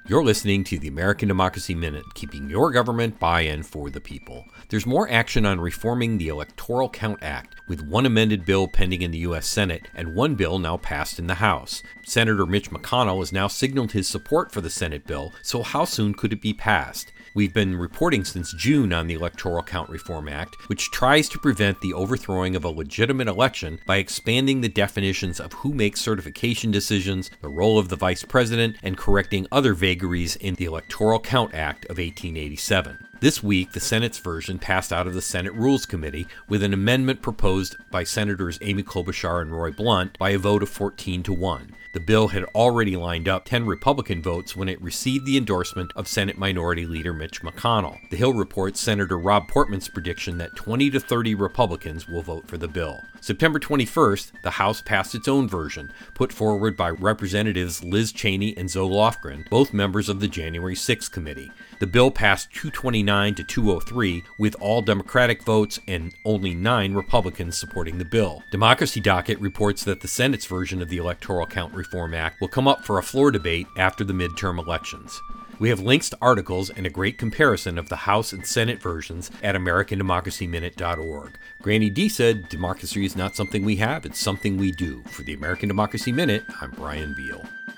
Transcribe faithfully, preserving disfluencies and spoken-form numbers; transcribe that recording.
You're listening to the American Democracy Minute, keeping your government by and for the people. There's more action on reforming the Electoral Count Act, with one amended bill pending in the U S Senate and one bill now passed in the House. Senator Mitch McConnell has now signaled his support for the Senate bill, so how soon could it be passed? We've been reporting since June on the Electoral Count Reform Act, which tries to prevent the overthrowing of a legitimate election by expanding the definitions of who makes certification decisions, the role of the vice president, and correcting other vagaries in the Electoral Count Act of eighteen eighty-seven. This week, the Senate's version passed out of the Senate Rules Committee with an amendment proposed by Senators Amy Klobuchar and Roy Blunt by a vote of fourteen to one. The bill had already lined up ten Republican votes when it received the endorsement of Senate Minority Leader Mitch McConnell. The Hill reports Senator Rob Portman's prediction that twenty to thirty Republicans will vote for the bill. September twenty-first, the House passed its own version, put forward by Representatives Liz Cheney and Zoe Lofgren, both members of the January sixth committee. The bill passed two twenty-nine to two oh three, with all Democratic votes and only nine Republicans supporting the bill. Democracy Docket reports that the Senate's version of the Electoral Count Reform Act will come up for a floor debate after the midterm elections. We have links to articles and a great comparison of the House and Senate versions at American Democracy Minute dot org. Granny D said, democracy is not something we have, it's something we do. For the American Democracy Minute, I'm Brian Beal.